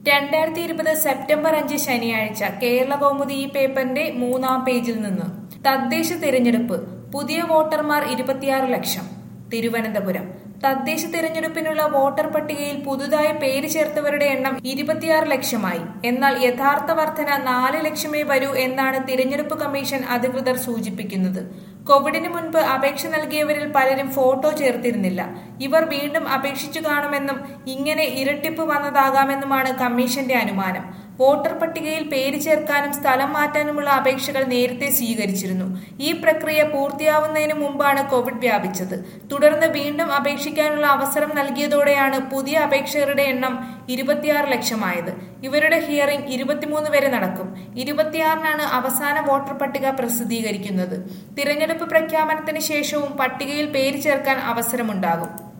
2020 September 5 ശനിയാഴ്ച കേരള കൗമുദി ഈ പേപ്പറിന്റെ 3-ാം പേജിൽ നിന്ന് തദ്ദേശ തിരഞ്ഞെടുപ്പ് പുതിയ വോട്ടർമാർ 26 ലക്ഷം. തിരുവനന്തപുരം തദ്ദേശ തിരഞ്ഞെടുപ്പിനുള്ള വോട്ടർ പട്ടികയിൽ പുതുതായി പേര് ചേർത്തവരുടെ എണ്ണം 26 ലക്ഷമായി. എന്നാൽ യഥാർത്ഥ വർധന 4 ലക്ഷമേ വരൂ എന്നാണ് തിരഞ്ഞെടുപ്പ് കമ്മീഷൻ അധികൃതർ സൂചിപ്പിക്കുന്നത്. കോവിഡിന് മുൻപ് അപേക്ഷ നൽകിയവരിൽ പലരും ഫോട്ടോ ചേർത്തിരുന്നില്ല. ഇവർ വീണ്ടും അപേക്ഷിച്ചു കാണുമെന്നും ഇങ്ങനെ ഇരട്ടിപ്പ് വന്നതാകാമെന്നുമാണ് കമ്മീഷന്റെ അനുമാനം. വോട്ടർ പട്ടികയിൽ പേര് ചേർക്കാനും സ്ഥലം മാറ്റാനുമുള്ള അപേക്ഷകൾ നേരത്തെ സ്വീകരിച്ചിരുന്നു. ഈ പ്രക്രിയ പൂർത്തിയാവുന്നതിന് മുമ്പാണ് കോവിഡ് വ്യാപിച്ചത്. തുടർന്ന് വീണ്ടും അപേക്ഷിക്കാനുള്ള അവസരം നൽകിയതോടെയാണ് പുതിയ അപേക്ഷകരുടെ എണ്ണം 26 ലക്ഷമായത്. ഇവരുടെ ഹിയറിംഗ് 23 വരെ നടക്കും. 26-നാണ് അവസാന വോട്ടർ പട്ടിക പ്രസിദ്ധീകരിക്കുന്നത്. തിരഞ്ഞെടുപ്പ് പ്രഖ്യാപനത്തിന് ശേഷവും പട്ടികയിൽ പേര് ചേർക്കാൻ അവസരമുണ്ടാകും.